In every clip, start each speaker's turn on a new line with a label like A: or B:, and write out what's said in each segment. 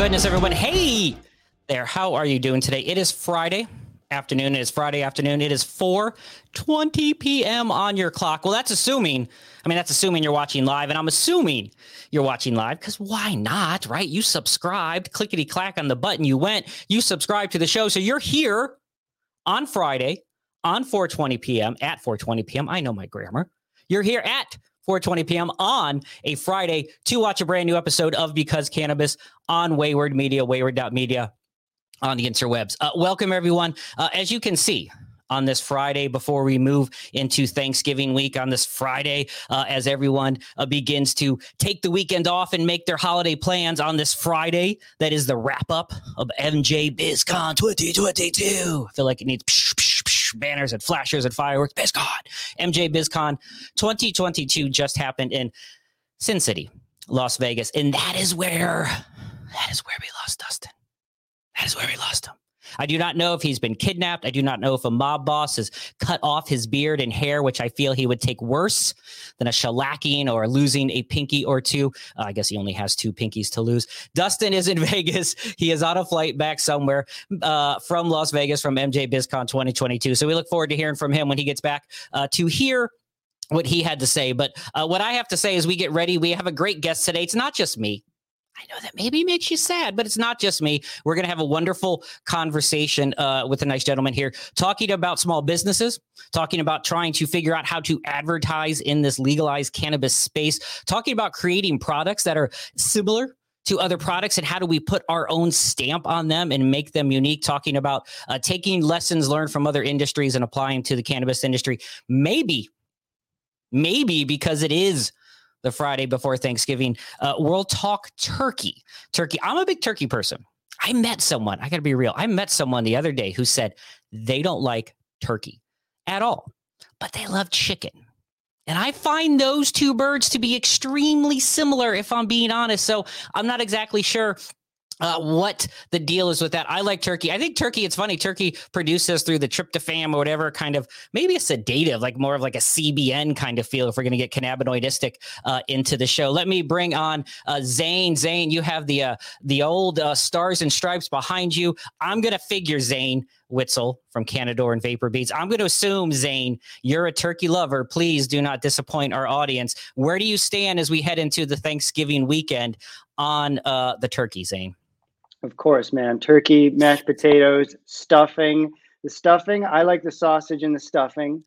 A: goodness, everyone. Hey there. How are you doing today? It is Friday afternoon. It is 4:20 p.m. on your clock. Well, that's assuming you're watching live, and I'm assuming you're watching live because why not, right? You subscribed, clickety clack on the button. You subscribed to the show. So you're here on Friday on 4:20 p.m. at 4:20 p.m. I know my grammar. You're here at 4:20 p.m. on a Friday to watch a brand new episode of Because Cannabis on Wayward Media, wayward.media on the interwebs. Welcome, everyone. As you can see, on this Friday, before we move into Thanksgiving week, on this Friday, as everyone begins to take the weekend off and make their holiday plans on this Friday, that is the wrap-up of MJ BizCon 2022. I feel like it needs banners and flashers and fireworks. BizCon, MJ BizCon 2022 just happened in Sin City, Las Vegas, and that is where we lost Dustin. That is where we lost him. I do not know if he's been kidnapped. I do not know if a mob boss has cut off his beard and hair, which I feel he would take worse than a shellacking or losing a pinky or two. I guess he only has two pinkies to lose. Dustin is in Vegas. He is on a flight back somewhere from Las Vegas from MJ BizCon 2022. So we look forward to hearing from him when he gets back to hear what he had to say. But what I have to say is we get ready. We have a great guest today. It's not just me. I know that maybe makes you sad, but it's not just me. We're going to have a wonderful conversation with a nice gentleman here talking about small businesses, talking about trying to figure out how to advertise in this legalized cannabis space, talking about creating products that are similar to other products and how do we put our own stamp on them and make them unique, talking about taking lessons learned from other industries and applying to the cannabis industry. Maybe because it is the Friday before Thanksgiving, we'll talk turkey. I'm a big turkey person. I met someone, I got to be real. I met someone the other day who said they don't like turkey at all, but they love chicken. And I find those two birds to be extremely similar, if I'm being honest. So I'm not exactly sure what the deal is with that. I like turkey. I think turkey, it's funny, turkey produces through the tryptophan or whatever kind of, maybe a sedative, like more of like a CBN kind of feel if we're going to get cannabinoidistic into the show. Let me bring on Zane. Zane, you have the old stars and stripes behind you. I'm going to figure, Zane Witzel from Canador and Vapor Beats. I'm going to assume, Zane, you're a turkey lover. Please do not disappoint our audience. Where do you stand as we head into the Thanksgiving weekend on the turkey, Zane?
B: Of course, man. Turkey, mashed potatoes, stuffing. The stuffing, I like the sausage and the stuffing.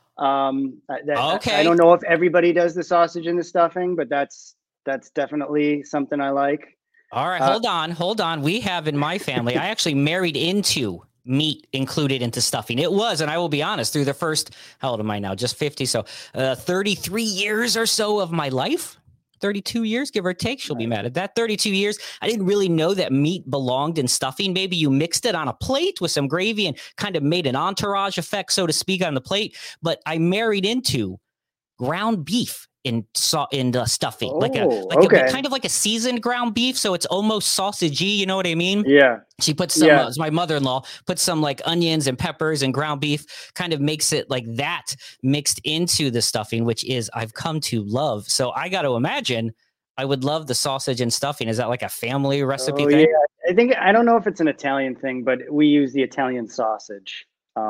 A: Okay.
B: I don't know if everybody does the sausage and the stuffing, but that's definitely something I like.
A: All right, hold on. We have in my family, I actually married into meat included into stuffing. It was, and I will be honest, through the first, how old am I now? Just 50. So 33 years or so of my life. 32 years, give or take. She'll be mad at that. 32 years. I didn't really know that meat belonged in stuffing. Maybe you mixed it on a plate with some gravy and kind of made an entourage effect, so to speak, on the plate. But I married into ground beef in stuffing, kind of like a seasoned ground beef. So it's almost sausagey. You know what I mean?
B: Yeah.
A: She puts some, my mother-in-law puts some like onions and peppers and ground beef, kind of makes it like that mixed into the stuffing, which is I've come to love. So I got to imagine I would love the sausage and stuffing. Is that like a family recipe thing?
B: Yeah. I don't know if it's an Italian thing, but we use the Italian sausage.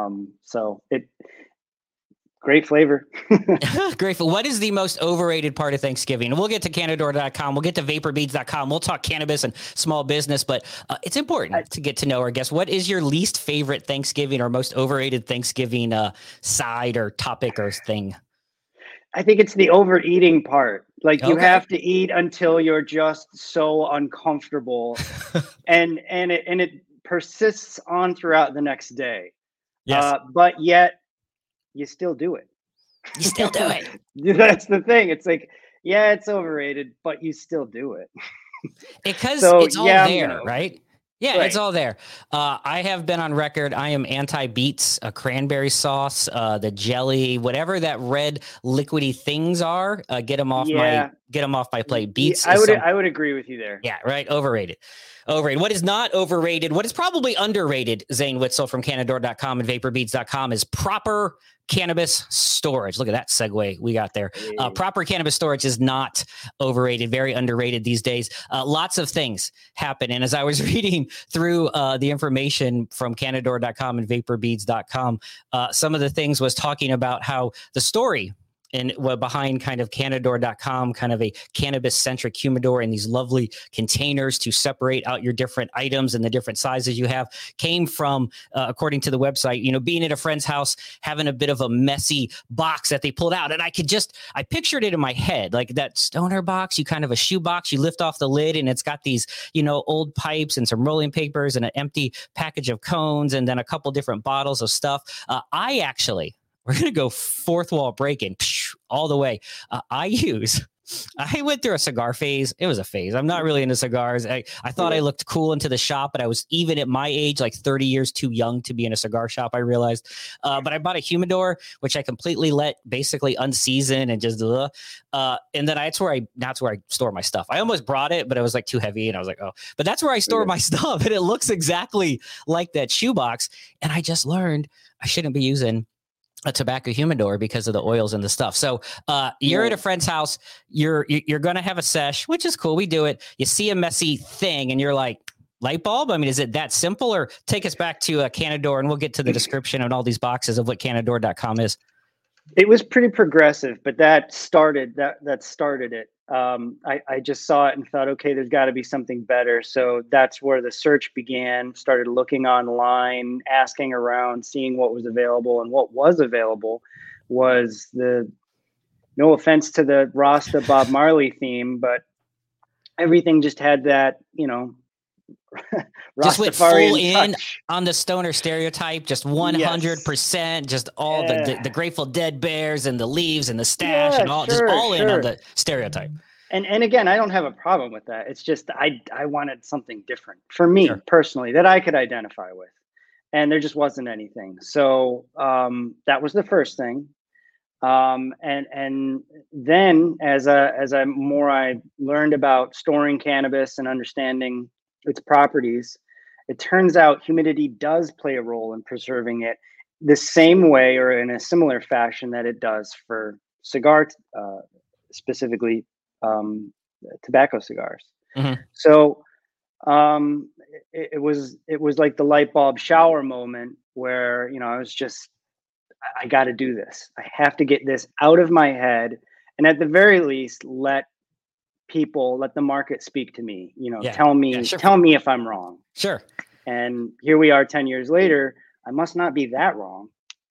B: Great flavor.
A: Grateful. What is the most overrated part of Thanksgiving? We'll get to Canador.com. We'll get to VaporBeads.com. We'll talk cannabis and small business, but it's important to get to know our guests. What is your least favorite Thanksgiving or most overrated Thanksgiving side or topic or thing?
B: I think it's the overeating part. Like you have to eat until you're just so uncomfortable, and it persists on throughout the next day.
A: Yes.
B: But yet you still do it.
A: You still do it.
B: That's the thing. It's like, yeah, it's overrated, but you still do it.
A: Because it's all there, right? Yeah,
B: right.
A: It's all there. I have been on record. I am anti-beets, cranberry sauce, the jelly, whatever that red liquidy things are. Get them off get them off my plate. Beets.
B: I would agree with you there.
A: Yeah, right. Overrated. What is not overrated, what is probably underrated, Zane Witzel from Cannador.com and VaporBeads.com, is proper cannabis storage. Look at that segue we got there. Proper cannabis storage is not overrated, very underrated these days. Lots of things happen. And as I was reading through the information from Cannador.com and VaporBeads.com, some of the things was talking about how the story and behind kind of Cannador.com, kind of a cannabis-centric humidor in these lovely containers to separate out your different items and the different sizes you have, came from, according to the website, being at a friend's house, having a bit of a messy box that they pulled out. And I pictured it in my head, like that stoner box, you kind of a shoe box, you lift off the lid and it's got these, old pipes and some rolling papers and an empty package of cones and then a couple different bottles of stuff. We're going to go fourth wall breaking all the way. I went through a cigar phase. It was a phase. I'm not really into cigars. I thought I looked cool into the shop, but I was, even at my age, like 30 years too young to be in a cigar shop, I realized. But I bought a humidor, which I completely let basically unseason and just, and then that's where I store my stuff. I almost brought it, but it was like too heavy. And I was like, oh, but that's where I store my stuff. And it looks exactly like that shoebox. And I just learned I shouldn't be using a tobacco humidor because of the oils and the stuff. So you're at a friend's house, you're going to have a sesh, which is cool. We do it. You see a messy thing and you're like, light bulb? I mean, is it that simple? Or take us back to Cannador and we'll get to the description and all these boxes of what Cannador.com is.
B: It was pretty progressive, but that started it. I just saw it and thought, okay, there's got to be something better. So that's where the search began. Started looking online, asking around, seeing what was available, and what was available was no offense to the Rasta Bob Marley theme, but everything just had that,
A: just went full in on the stoner stereotype, just 100%, just all the Grateful Dead bears and the leaves and the stash and all, just all in on the stereotype.
B: And again, I don't have a problem with that. It's just I wanted something different for me personally that I could identify with, and there just wasn't anything. So that was the first thing. And then as I learned about storing cannabis and understanding its properties, it turns out humidity does play a role in preserving it the same way or in a similar fashion that it does for cigar, specifically tobacco cigars.
A: Mm-hmm.
B: So it was like the light bulb shower moment where, I was just, I got to do this. I have to get this out of my head. And at the very least, let the market speak to me, tell me if I'm wrong.
A: Sure.
B: And here we are 10 years later. I must not be that wrong.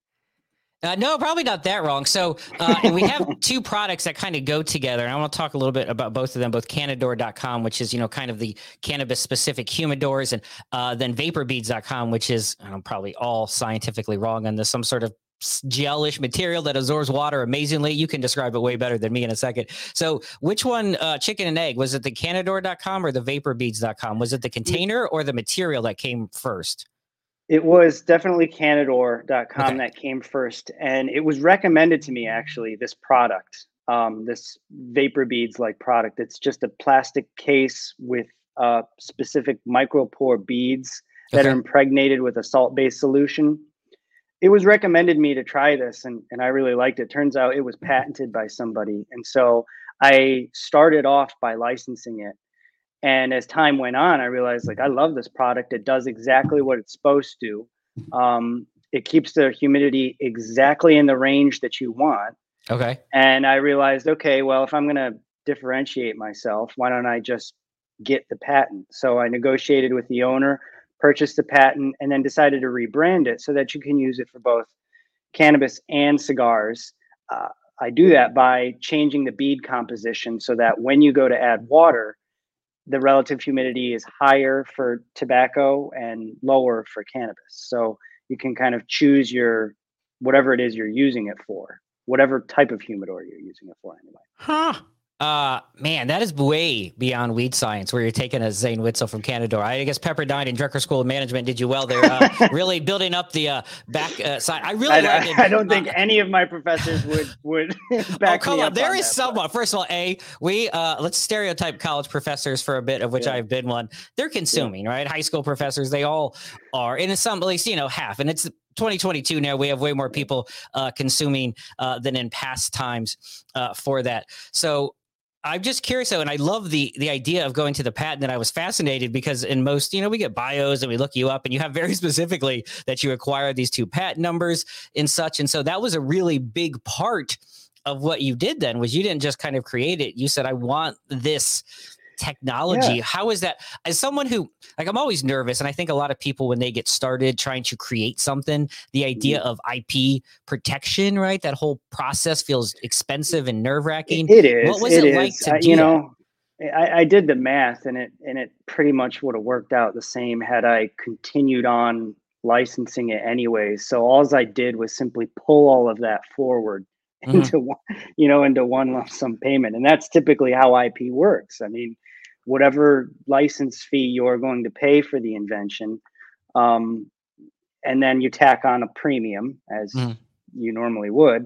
A: No, probably not that wrong. So, and we have two products that kind of go together. And I want to talk a little bit about both of them, both Cannador.com, which is, kind of the cannabis specific humidors, and then VaporBeads.com, which is probably all scientifically wrong on this, some sort of gelish material that absorbs water amazingly. You can describe it way better than me in a second. So which one, chicken and egg, was it the Cannador.com or the VaporBeads.com? Was it the container or the material that came first?
B: It was definitely Cannador.com that came first. And it was recommended to me, actually, this product, this VaporBeads-like product. It's just a plastic case with specific micropore beads that are impregnated with a salt-based solution. It was recommended me to try this, and I really liked it. Turns out it was patented by somebody. And so I started off by licensing it. And as time went on, I realized, I love this product. It does exactly what it's supposed to. It keeps the humidity exactly in the range that you want.
A: Okay.
B: And I realized, okay, well, if I'm going to differentiate myself, why don't I just get the patent? So I negotiated with the owner, purchased the patent, and then decided to rebrand it so that you can use it for both cannabis and cigars. I do that by changing the bead composition so that when you go to add water, the relative humidity is higher for tobacco and lower for cannabis. So you can kind of choose whatever it is you're using it for, whatever type of humidor you're using it for anyway.
A: Huh. Man, that is way beyond weed science, where you're taking a Zane Witzel from Canadore. I guess Pepperdine and Drucker School of Management did you well there, really building up the back side. I really like it.
B: I don't think any of my professors would back
A: come
B: me
A: on.
B: up.
A: There
B: on
A: is
B: that,
A: someone. First of all, we let's stereotype college professors for a bit, of which I've been one. They're consuming, right? High school professors, they all are, and in some, at least, half. And it's 2022 now. We have way more people consuming than in past times for that. So I'm just curious though, and I love the idea of going to the patent. And I was fascinated because in most, we get bios and we look you up, and you have very specifically that you acquired these 2 patent numbers and such. And so that was a really big part of what you did then, was you didn't just kind of create it. You said, I want this technology. Yeah. How is that? As someone who, I'm always nervous, and I think a lot of people, when they get started trying to create something, the idea of IP protection, right? That whole process feels expensive and nerve-wracking.
B: It is.
A: What was it like to do that?
B: I did the math, and it pretty much would have worked out the same had I continued on licensing it anyway. So all I did was simply pull all of that forward into one lump sum payment, and that's typically how IP works. I mean, whatever license fee you're going to pay for the invention, and then you tack on a premium as you normally would.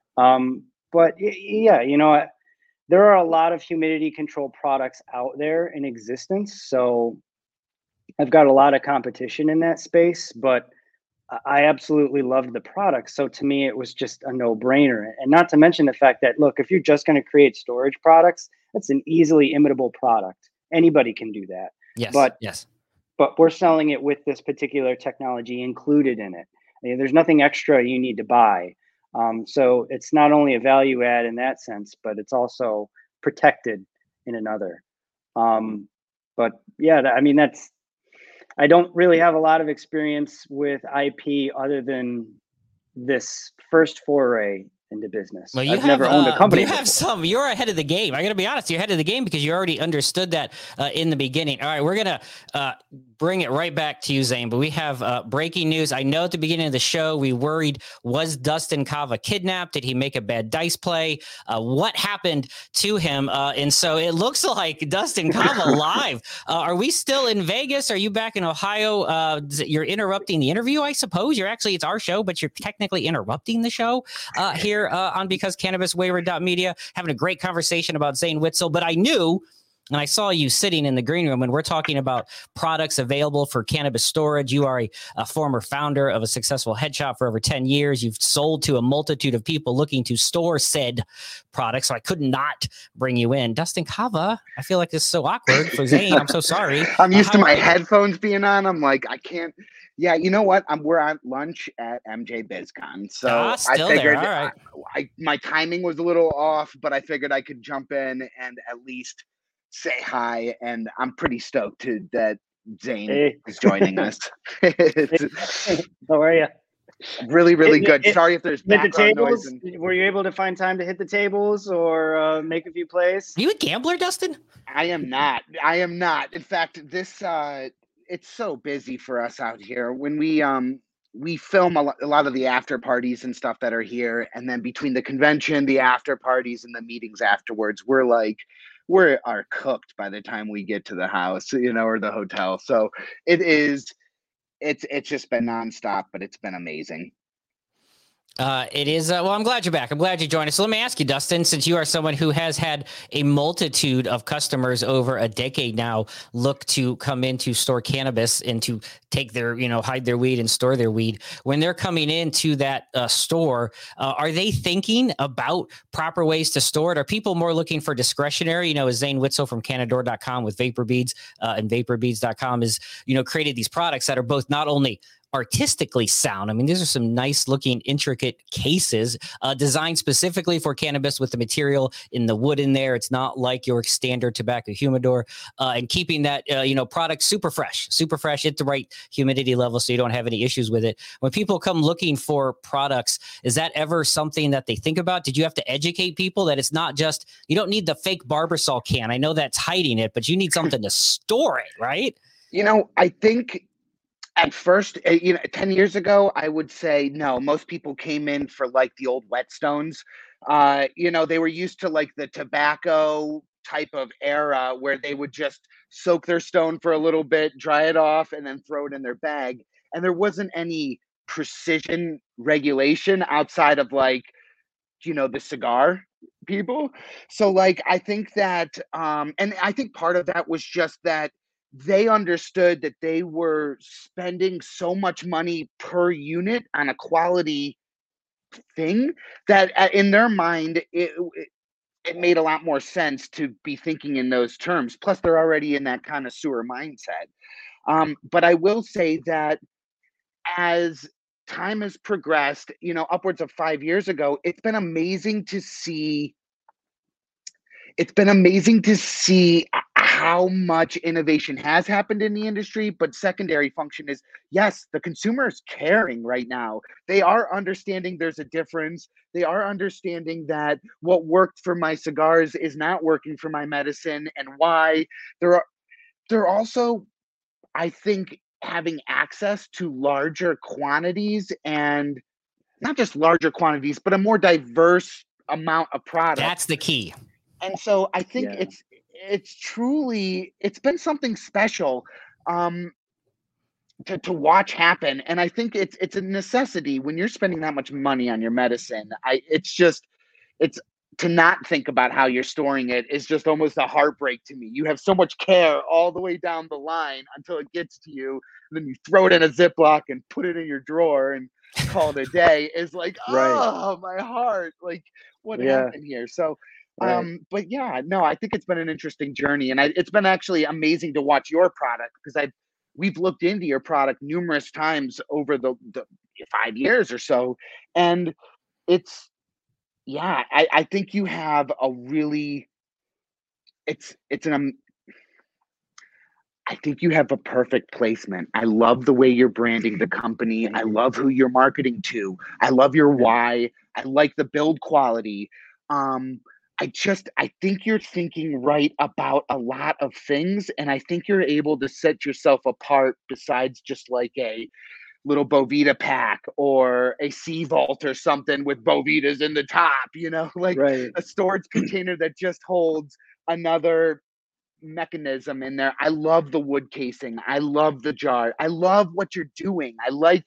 B: But yeah, there are a lot of humidity control products out there in existence, so I've got a lot of competition in that space, but I absolutely loved the product. So to me, it was just a no-brainer. And not to mention the fact that, look, if you're just going to create storage products, that's an easily imitable product. Anybody can do that.
A: Yes.
B: But we're selling it with this particular technology included in it. There's nothing extra you need to buy. So it's not only a value add in that sense, but it's also protected in another. But yeah, I don't really have a lot of experience with IP other than this first foray into business.
A: Well,
B: I've never owned a company.
A: You have some. You're ahead of the game. I got to be honest. You're ahead of the game because you already understood that in the beginning. All right, we're going to bring it right back to you, Zane. But we have breaking news. I know at the beginning of the show, we worried, was Dustin Cava kidnapped? Did he make a bad dice play? What happened to him? And so it looks like Dustin Cava live. Are we still in Vegas? Are you back in Ohio? You're interrupting the interview, I suppose. It's our show, but you're technically interrupting the show here on Because Cannabis, Wayward.media, having a great conversation about Zane Witzel. But I knew, and I saw you sitting in the green room when we're talking about products available for cannabis storage. You are a former founder of a successful head shop for over 10 years. You've sold to a multitude of people looking to store said products. So I could not bring you in. Dustin Cava, I feel like this is so awkward for Zane. I'm so sorry.
C: I'm used to my headphones being on. I'm like, I can't. Yeah, you know what? We're at lunch at MJ BizCon, so I figured my timing was a little off, but I figured I could jump in and at least say hi. And I'm pretty stoked that Zane is joining us.
B: How are you?
C: Really, really good. Sorry if there's background noise.
B: Were you able to find time to hit the tables or make a few plays?
A: Are you a gambler, Dustin?
C: I am not. In fact, this it's so busy for us out here. When we film a lot of the after parties and stuff that are here, and then between the convention, the after parties, and the meetings afterwards, we are cooked by the time we get to the house, or the hotel. So it's just been nonstop, but it's been amazing.
A: It is. Well, I'm glad you're back. I'm glad you joined us. So let me ask you, Dustin, since you are someone who has had a multitude of customers over a decade now, look to come in to store cannabis and to take their, hide their weed and store their weed. When they're coming into that store, are they thinking about proper ways to store it? Are people more looking for discretionary? As Zane Witzel from Canadore.com with Vapor Beads and VaporBeads.com is, created these products that are both not only artistically sound. I mean, these are some nice looking, intricate cases designed specifically for cannabis with the material in the wood in there. It's not like your standard tobacco humidor, and keeping that, product super fresh at the right humidity level so you don't have any issues with it. When people come looking for products, is that ever something that they think about? Did you have to educate people that it's not just, you don't need the fake Barbasol can. I know that's hiding it, but you need something to store it, right?
C: I think at first, 10 years ago, I would say no. Most people came in for like the old Whetstones, You know, they were used to like the tobacco type of era where they would just soak their stone for a little bit, dry it off, and then throw it in their bag. And there wasn't any precision regulation outside of like, you know, the cigar people. So like I think that and I think part of that was just that they understood that they were spending so much money per unit on a quality thing that in their mind it made a lot more sense to be thinking in those terms. Plus, they're already in that connoisseur mindset. But I will say that as time has progressed, you know, upwards of 5 years ago, it's been amazing to see how much innovation has happened in the industry. But secondary function is, yes, the consumer is caring right now. They are understanding there's a difference. They are understanding that what worked for my cigars is not working for my medicine, and why. They're also, I think, having access to larger quantities, and not just larger quantities, but a more diverse amount of product.
A: That's the key.
C: And so I think it's been something special to watch happen. And I think it's a necessity when you're spending that much money on your medicine. It's to not think about how you're storing it is just almost a heartbreak to me. You have so much care all the way down the line until it gets to you, and then you throw it in a Ziploc and put it in your drawer and call it a day. Is like, oh, my heart, like what happened here? So but yeah, no, I think it's been an interesting journey, and it's been actually amazing to watch your product, because we've looked into your product numerous times over the 5 years or so, and it's, yeah, I think you have a really, I think you have a perfect placement. I love the way you're branding the company. I love who you're marketing to. I love your why. I like the build quality. I think you're thinking right about a lot of things, and I think you're able to set yourself apart besides just like a little Boveda pack or a Sea Vault or something with Bovedas in the top, you know, like a storage container that just holds another mechanism in there. I love the wood casing. I love the jar. I love what you're doing. I like,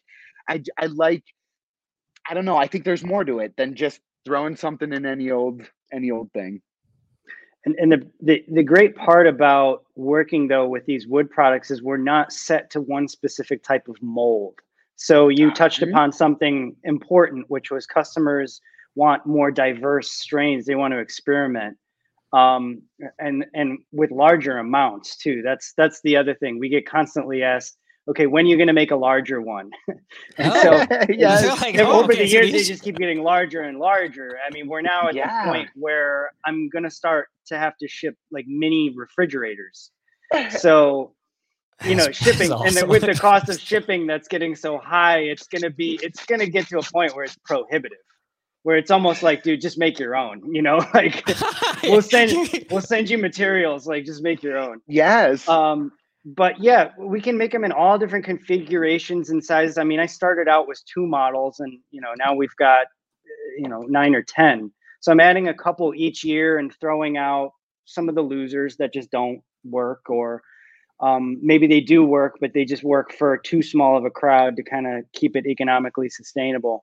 C: I don't know. I think there's more to it than just throwing something in any old thing.
B: And the great part about working though with these wood products is we're not set to one specific type of mold. So you touched upon something important, which was customers want more diverse strains. They want to experiment, and with larger amounts too. That's the other thing. We get constantly asked, okay, when are you going to make a larger one? And so over the years, they just keep getting larger and larger. I mean, we're now at the point where I'm going to start to have to ship like mini refrigerators. So, you know, shipping, awesome. And then with the cost of shipping that's getting so high, it's going to get to a point where it's prohibitive, where it's almost like, dude, just make your own, you know, like we'll send you materials, like just make your own.
C: Yes.
B: But yeah, we can make them in all different configurations and sizes. I mean, I started out with 2 models, and you know, now we've got 9 or 10. So I'm adding a couple each year and throwing out some of the losers that just don't work, or maybe they do work, but they just work for too small of a crowd to kind of keep it economically sustainable.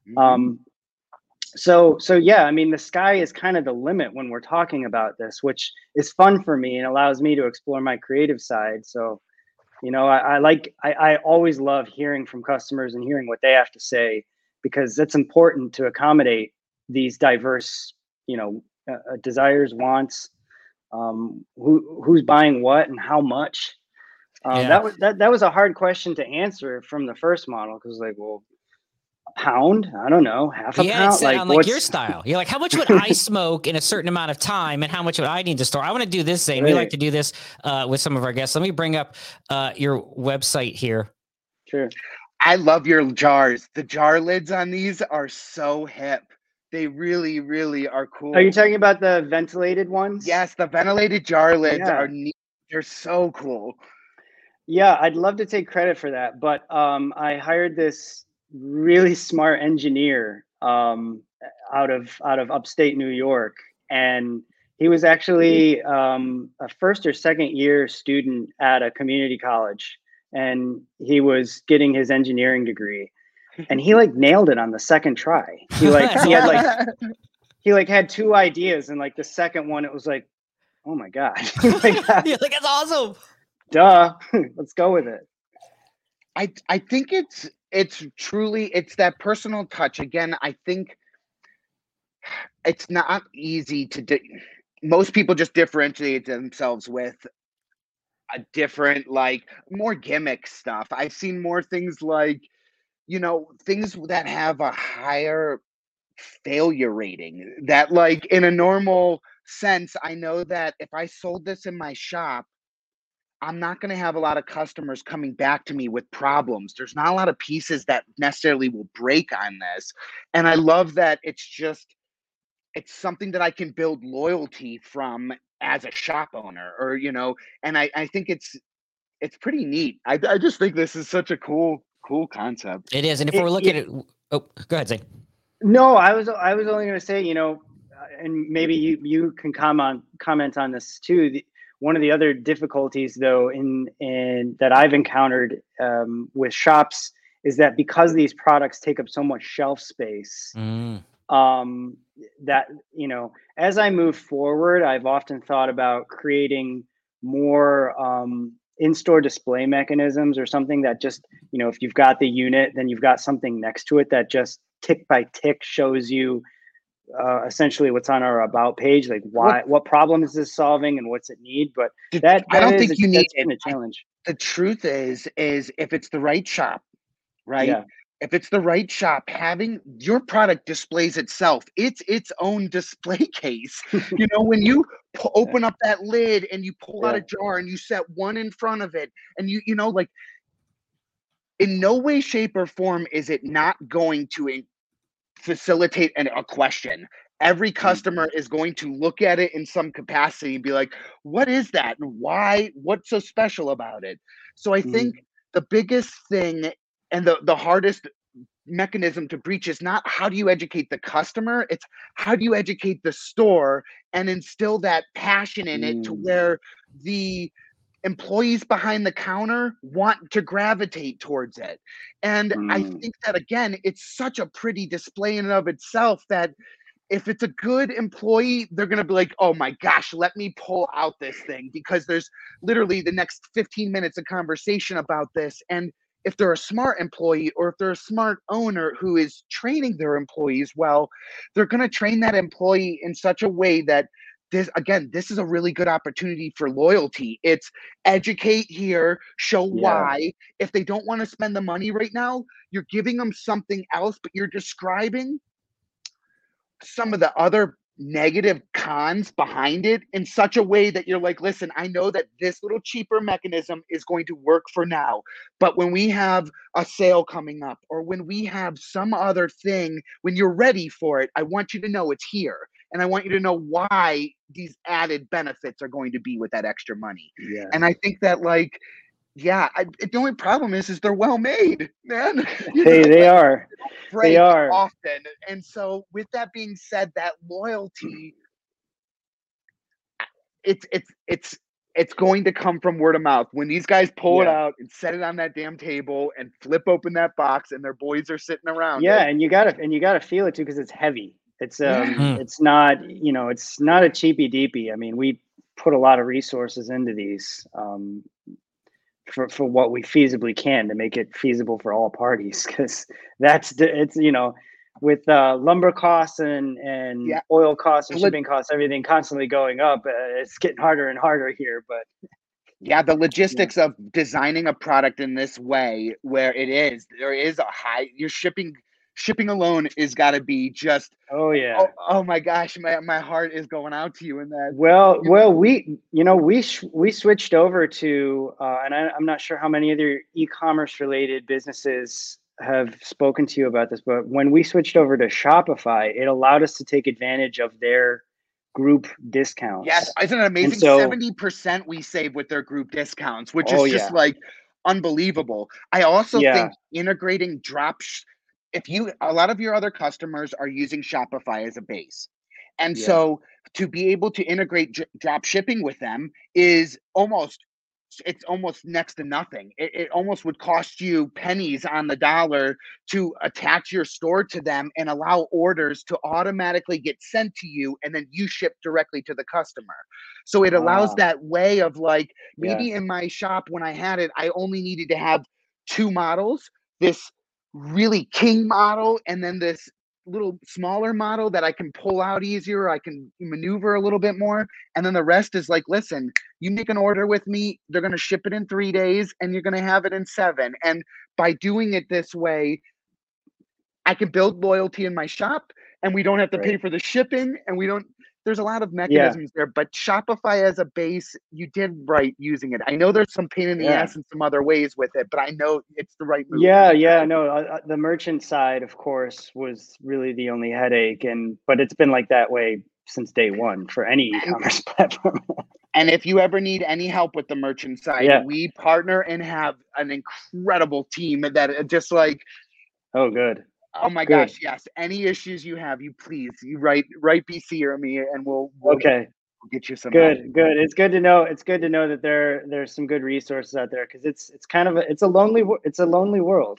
B: So yeah, I mean, the sky is kind of the limit when we're talking about this, which is fun for me and allows me to explore my creative side. So, you know, I always love hearing from customers and hearing what they have to say, because it's important to accommodate these diverse, desires, wants, who's buying what and how much. That was a hard question to answer from the first model, because like, well, pound, I don't know, half a pound,
A: like your style. You're like, how much would I smoke in a certain amount of time, and how much would I need to store? I want to do this thing. We like to do this with some of our guests. Let me bring up your website here.
B: Sure.
C: I love your jars. The jar lids on these are so hip. They really, really are cool.
B: Are you talking about the ventilated ones?
C: Yes, the ventilated jar lids are neat. They're so cool.
B: Yeah, I'd love to take credit for that, but I hired this really smart engineer out of upstate New York, and he was actually a first or second year student at a community college, and he was getting his engineering degree, and he like nailed it on the second try. He had 2 ideas, and like the second one, it was like, oh my god,
A: like that's awesome.
B: Duh, let's go with it.
C: I think it's truly, it's that personal touch. Again, I think it's not easy to most people just differentiate themselves with a different, like, more gimmick stuff. I've seen more things like, things that have a higher failure rating, that like in a normal sense, I know that if I sold this in my shop, I'm not going to have a lot of customers coming back to me with problems. There's not a lot of pieces that necessarily will break on this. And I love that it's something that I can build loyalty from as a shop owner, or, and I think it's pretty neat. I just think this is such a cool concept.
A: It is. And if we're looking at, go ahead, Zane.
B: No, I was only going to say, and maybe you can comment on this too. One of the other difficulties, though, in that I've encountered with shops is that because these products take up so much shelf space, that as I move forward, I've often thought about creating more in-store display mechanisms, or something that just, if you've got the unit, then you've got something next to it that just tick by tick shows you essentially what's on our about page, like what problem is this solving and what's it need. But
C: I don't think you need
B: a challenge.
C: The truth is if it's the right shop, right?
B: Yeah.
C: If it's the right shop, having your product displays itself. It's its own display case. When you open up that lid and you pull out a jar and you set one in front of it, and like, in no way, shape, or form is it not going to facilitate a question. Every customer is going to look at it in some capacity and be like, what is that? And why? What's so special about it? So I think the biggest thing and the hardest mechanism to breach is not how do you educate the customer, it's how do you educate the store and instill that passion in it to where the employees behind the counter want to gravitate towards it. And I think that, again, it's such a pretty display in and of itself that if it's a good employee, they're going to be like, oh my gosh, let me pull out this thing, because there's literally the next 15 minutes of conversation about this. And if they're a smart employee, or if they're a smart owner who is training their employees well, they're going to train that employee in such a way that this is a really good opportunity for loyalty. It's educate here, show why. If they don't want to spend the money right now, you're giving them something else, but you're describing some of the other negative cons behind it in such a way that you're like, listen, I know that this little cheaper mechanism is going to work for now, but when we have a sale coming up, or when we have some other thing, when you're ready for it, I want you to know it's here. And I want you to know why these added benefits are going to be with that extra money.
B: Yeah.
C: And I think that, like, the only problem is they're well made, man.
B: They are. They are
C: often. And so, with that being said, that loyalty, it's going to come from word of mouth. When these guys pull it out and set it on that damn table and flip open that box, and their boys are sitting around.
B: Yeah, and you gotta feel it too, because it's heavy. It's it's not it's not a cheapy deepy. I mean, we put a lot of resources into these for what we feasibly can to make it feasible for all parties, because it's with lumber costs and oil costs and shipping costs, everything constantly going up, it's getting harder and harder here. But
C: the logistics of designing a product in this way, where there is a high, your shipping alone is got to be just, oh my gosh, my heart is going out to you in that.
B: Well, we switched over to and I'm not sure how many other e-commerce related businesses have spoken to you about this, but when we switched over to Shopify, it allowed us to take advantage of their group discounts.
C: Yes, isn't it amazing? 70% we save with their group discounts, which is just like unbelievable. I also think integrating a lot of your other customers are using Shopify as a base. And
B: Yeah.
C: so to be able to integrate drop shipping with them is almost next to nothing. It almost would cost you pennies on the dollar to attach your store to them and allow orders to automatically get sent to you, and then you ship directly to the customer. So it allows that way of like, maybe in my shop when I had it, I only needed to have 2 models, this really king model, and then this little smaller model that I can pull out easier, I can maneuver a little bit more, and then the rest is like, listen, you make an order with me, they're going to ship it in 3 days and you're going to have it in 7. And by doing it this way, I can build loyalty in my shop, and we don't have to pay for the shipping, and there's a lot of mechanisms there, but Shopify as a base, you did right using it. I know there's some pain in the ass in some other ways with it, but I know it's the right move.
B: No, the merchant side, of course, was really the only headache, but it's been like that way since day one for any e-commerce platform.
C: And if you ever need any help with the merchant side, we partner and have an incredible team that just like,
B: oh, good.
C: Oh my gosh, yes. Any issues you have, you write BC or me, and we'll get you some
B: good.
C: help.
B: Good. It's good to know. It's good to know that there's some good resources out there, because it's kind of a lonely world.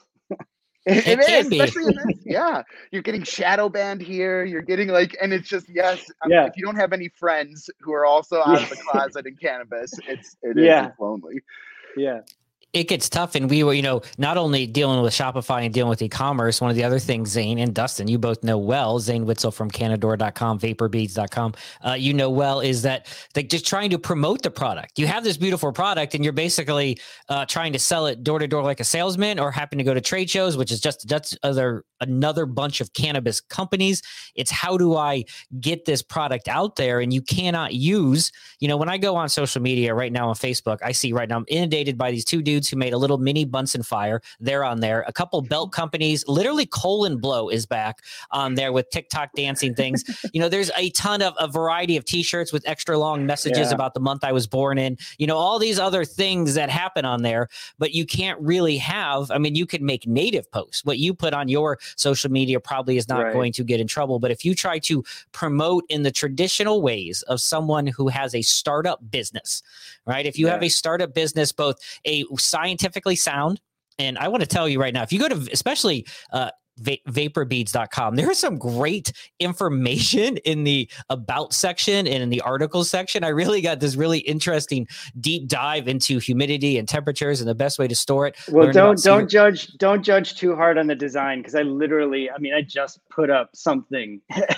C: It is, especially in this. Yeah, you're getting shadow banned here. You're getting like, and it's just if you don't have any friends who are also out of the closet in cannabis, it's lonely.
B: Yeah.
A: It gets tough. And we were, not only dealing with Shopify and dealing with e-commerce, one of the other things, Zane and Dustin, you both know well, Zane Witzel from Canador.com, vaporbeads.com, well, is that just trying to promote the product. You have this beautiful product and you're basically trying to sell it door to door like a salesman, or happen to go to trade shows, which is that's another bunch of cannabis companies. It's how do I get this product out there? And you cannot use, when I go on social media right now on Facebook, I see right now I'm inundated by these 2 dudes who made a little mini Bunsen fire. They're on there. A couple belt companies, literally Colin Blow is back on there with TikTok dancing things. There's a ton of a variety of t-shirts with extra long messages about the month I was born in, all these other things that happen on there, but you can't really have, you can make native posts. What you put on your social media probably is not going to get in trouble. But if you try to promote in the traditional ways of someone who has a startup business, right? If you have a startup business, both a scientifically sound, and I want to tell you right now, if you go to especially vaporbeads.com, there is some great information in the about section and in the articles section. I really got this really interesting deep dive into humidity and temperatures and the best way to store it.
B: Well, don't judge too hard on the design, because I just put up something.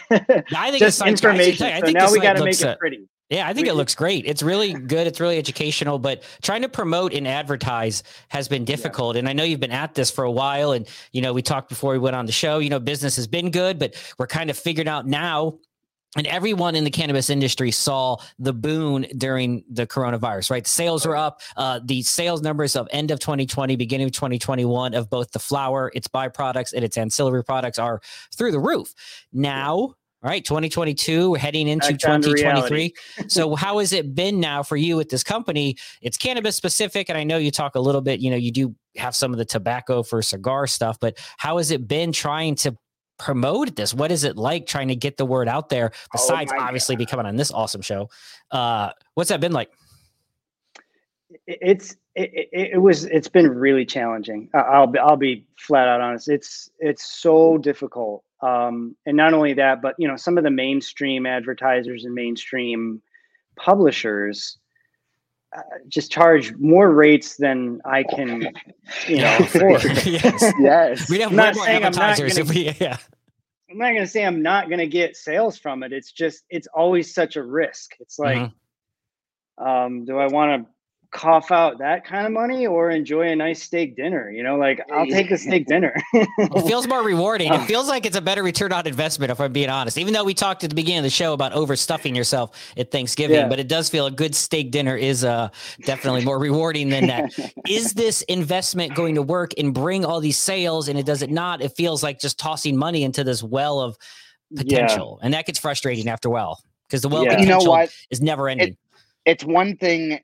A: I think
B: just information. So now we got to make it pretty.
A: Yeah, I think it looks great. It's really good. It's really educational, but trying to promote and advertise has been difficult. And I know you've been at this for a while. And, we talked before we went on the show, business has been good, but we're kind of figured out now. And everyone in the cannabis industry saw the boon during the coronavirus, right? The sales were up. The sales numbers of end of 2020, beginning of 2021 of both the flower, its byproducts, and its ancillary products are through the roof. Now, all right, 2022, we're heading into 2023. So how has it been now for you with this company? It's cannabis specific, and I know you talk a little bit, you do have some of the tobacco for cigar stuff, but how has it been trying to promote this? What is it like trying to get the word out there, besides obviously becoming on this awesome show? What's that been like?
B: It's been really challenging. I'll be flat out honest. It's so difficult. And not only that, but some of the mainstream advertisers and mainstream publishers just charge more rates than I can, afford.
C: Yes.
A: We'd have way more advertisers if we,
B: I'm not going to say I'm not going to get sales from it. It's just, it's always such a risk. It's like, do I want to cough out that kind of money or enjoy a nice steak dinner? I'll take the steak dinner.
A: It feels more rewarding. It feels like it's a better return on investment, if I'm being honest, even though we talked at the beginning of the show about overstuffing yourself at Thanksgiving, but it does feel a good steak dinner is definitely more rewarding than that. Is this investment going to work and bring all these sales? And does it not? It feels like just tossing money into this well of potential. And that gets frustrating after a while, because the well potential is never ending.
C: It's one thing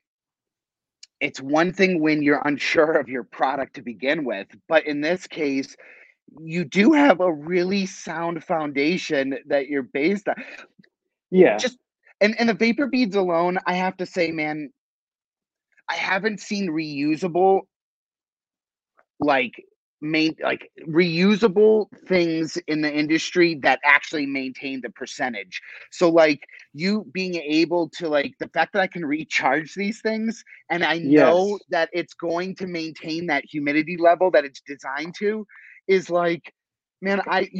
C: when you're unsure of your product to begin with, but in this case, you do have a really sound foundation that you're based on.
B: Yeah.
C: Just and the vapor beads alone, I have to say, man, I haven't seen reusable like reusable things in the industry that actually maintain the percentage. So like you being able to like the fact that I can recharge these things and I know
B: Yes.
C: that it's going to maintain that humidity level that it's designed to is like, man,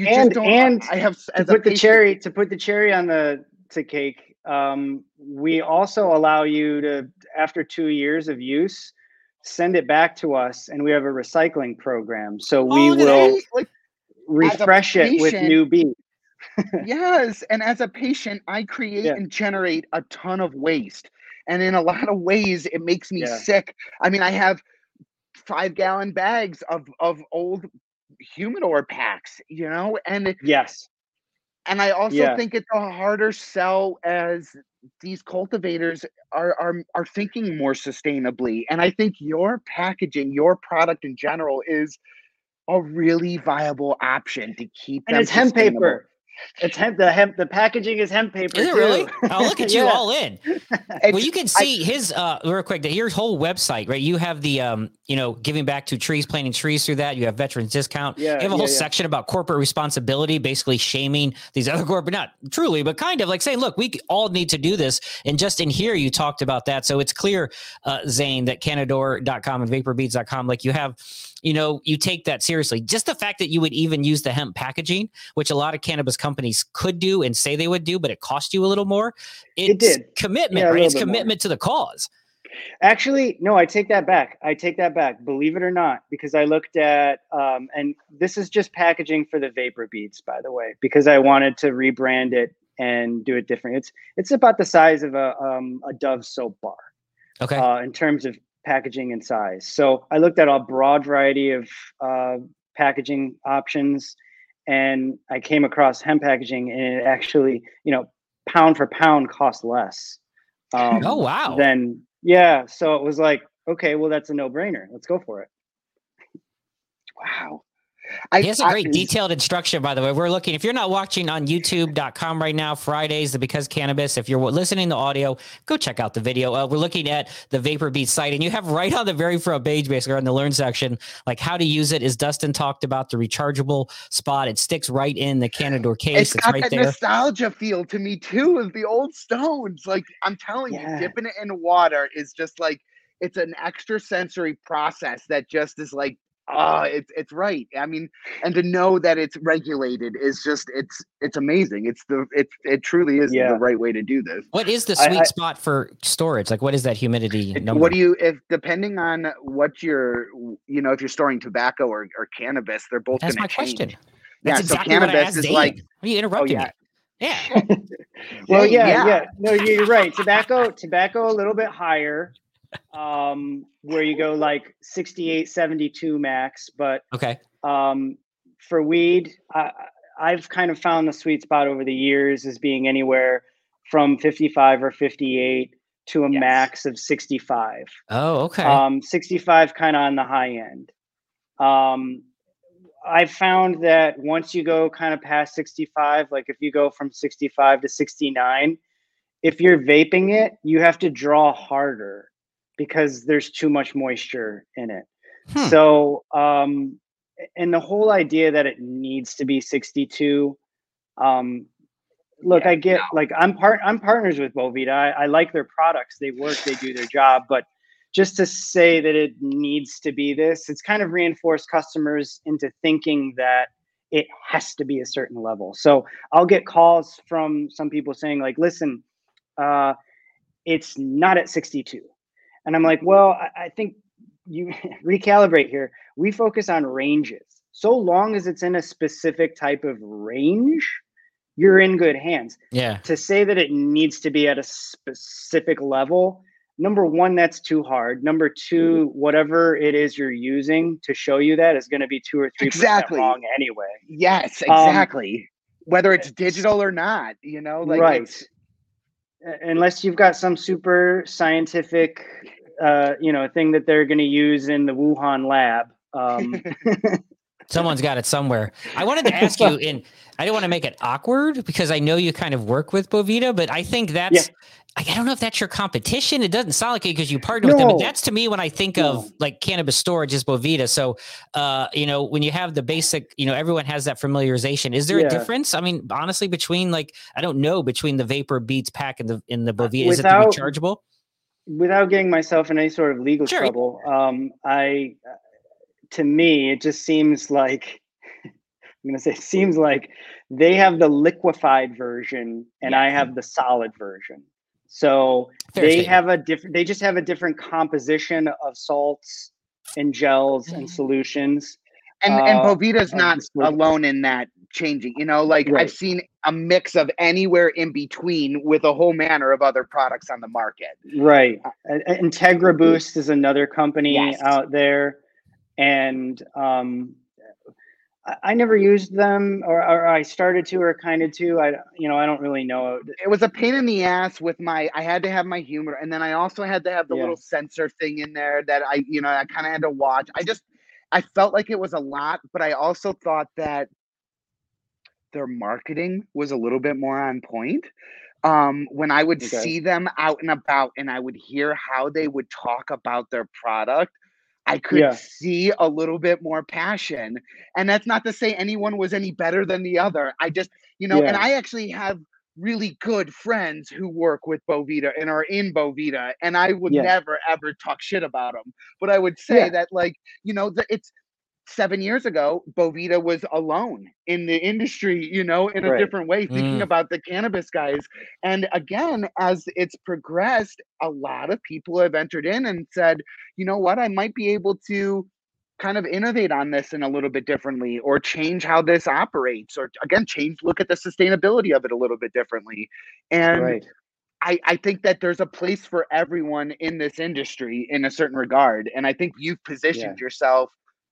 C: I have as a patient.
B: To put the cherry on the cake, we also allow you to, after 2 years of use, send it back to us, and we have a recycling program. So we
A: Oh,
B: will
C: Like as a
B: refresh it with
C: patient,
B: new beads.
C: yes, and as a patient, I create
B: Yeah,
C: and generate a ton of waste. And in a lot of ways, it makes me
B: yeah,
C: sick. I mean, I have 5-gallon bags of old humidor packs,
B: yes,
C: and I also
B: yeah.
C: think it's a harder sell as these cultivators are thinking more sustainably. And I think your packaging, your product in general, is a really viable option to keep
B: And
C: them
B: it's hemp
C: sustainable.
B: paper. It's hemp. The packaging is hemp paper
A: Is it
B: too.
A: really? Oh, look at you
B: Yeah.
A: all in. Well,
C: It's
A: you can
C: I
A: see his real quick. Your whole website, right? You have the giving back to trees, planting trees through that. You have veterans discount.
B: Yeah,
A: You have a whole
B: yeah.
A: section about corporate responsibility, basically shaming these other corporate, not truly, but kind of like saying, look, we all need to do this. And just in here, you talked about that. So it's clear, Zane, that Cannador.com and vaporbeads.com, like you have, you take that seriously. Just the fact that you would even use the hemp packaging, which a lot of cannabis companies could do and say they would do, but it cost you a little more.
B: It did.
A: Commitment,
B: Yeah,
A: right? It's
B: more.
A: commitment to the cause.
B: Actually, no, I take that back. Believe it or not, because I looked at, and this is just packaging for the vapor beads, by the way, because I wanted to rebrand it and do it different. It's about the size of a Dove soap bar.
A: Okay.
B: In terms of packaging and size. So I looked at a broad variety of packaging options, and I came across hemp packaging, and it actually, pound for pound cost less.
A: Oh, wow.
B: So it was like, okay, well, that's a no-brainer. Let's go for it.
C: Wow.
A: He has a great detailed instruction, by the way. We're looking, if you're not watching on youtube.com right now, Fridays, the Because Cannabis, if you're listening to audio, go check out the video. We're looking at the Vapor Beats site, and you have right on the very front page, basically on the Learn section, like how to use it. As Dustin talked about, the rechargeable spot, it sticks right in the Cannador case.
C: It's got
A: right
C: that
A: there.
C: Nostalgia feel to me too, of the old stones. Like I'm telling you, dipping it in water is just like, it's an extra sensory process that just is like, it's right. I mean, and to know that it's regulated is just it's amazing. It truly is the right way to do this.
A: What is the sweet spot for storage? Like, what is that humidity number?
C: What do you, if depending on what you're, if you're storing tobacco or cannabis, they're both going to change. That's my question.
A: That's exactly what I asked Dave. Like, are you interrupting me? Yeah.
B: Well, yeah. No, you're right. Tobacco a little bit higher. Where you go like 68, 72 max, but
A: okay.
B: For weed, I've kind of found the sweet spot over the years as being anywhere from 55 or 58 to a max of 65.
A: Oh, okay.
B: 65 kind of on the high end. I've found that once you go kind of past 65, like if you go from 65 to 69, if you're vaping it, you have to draw harder because there's too much moisture in it. So, and the whole idea that it needs to be 62, look, I get like I'm partners with Boveda. I like their products. They work, they do their job, but just to say that it needs to be this, it's kind of reinforced customers into thinking that it has to be a certain level. So I'll get calls from some people saying like, listen, it's not at 62. And I'm like, well, I think you recalibrate here. We focus on ranges. So long as it's in a specific type of range, you're in good hands.
A: Yeah.
B: To say that it needs to be at a specific level, number one, that's too hard. Number two, whatever it is you're using to show you that is going to be 2 or 3% wrong anyway.
C: Yes, exactly. Whether it's digital or not, like
B: right. Unless you've got some super scientific, thing that they're going to use in the Wuhan lab.
A: Someone's got it somewhere. I wanted to ask you, and I don't want to make it awkward because I know you kind of work with Boveda, but I think that's, I don't know if that's your competition. It doesn't sound like it because you partner with them, but that's to me when I think of like cannabis storage is Boveda. So, you know, when you have the basic, you know, everyone has that familiarization. Is there a difference? I mean, honestly, between like, I don't know, between the Vapor Beats pack and the Boveda, is it to be chargeable?
B: Without getting myself in any sort of legal trouble, to me, it just seems like, I'm going to say, it seems like they have the liquefied version and I have the solid version. So they just have a different composition of salts and gels and solutions.
C: And Boveda's not alone in that changing, you know, like I've seen a mix of anywhere in between with a whole manner of other products on the market.
B: Right. Integra Boost is another company out there. And I never used them, or I started to, or kind of to. I don't really know.
C: It was a pain in the ass with I had to have my humidor, and then I also had to have the little sensor thing in there that I kind of had to watch. I felt like it was a lot, but I also thought that their marketing was a little bit more on point. When I would see them out and about and I would hear how they would talk about their product, I could see a little bit more passion. And that's not to say anyone was any better than the other. I just, and I actually have really good friends who work with Boveda and are in Boveda, and I would never, ever talk shit about them. But I would say that, like, it's 7 years ago, Boveda was alone in the industry, in a different way, thinking about the cannabis guys. And again, as it's progressed, a lot of people have entered in and said, you know what, I might be able to kind of innovate on this in a little bit differently, or change how this operates, or again, look at the sustainability of it a little bit differently. And I think that there's a place for everyone in this industry in a certain regard. And I think you've positioned yourself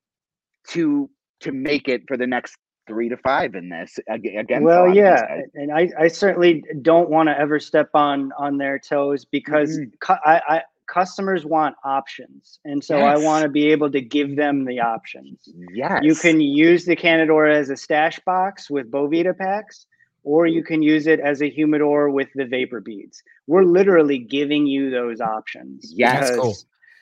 C: to make it for the next 3 to 5 in this again.
B: Well, and I certainly don't want to ever step on their toes, because customers want options, and so I want to be able to give them the options. You can use the Cannador as a stash box with Boveda packs, or you can use it as a humidor with the Vapor Beads. We're literally giving you those options.
A: That's cool.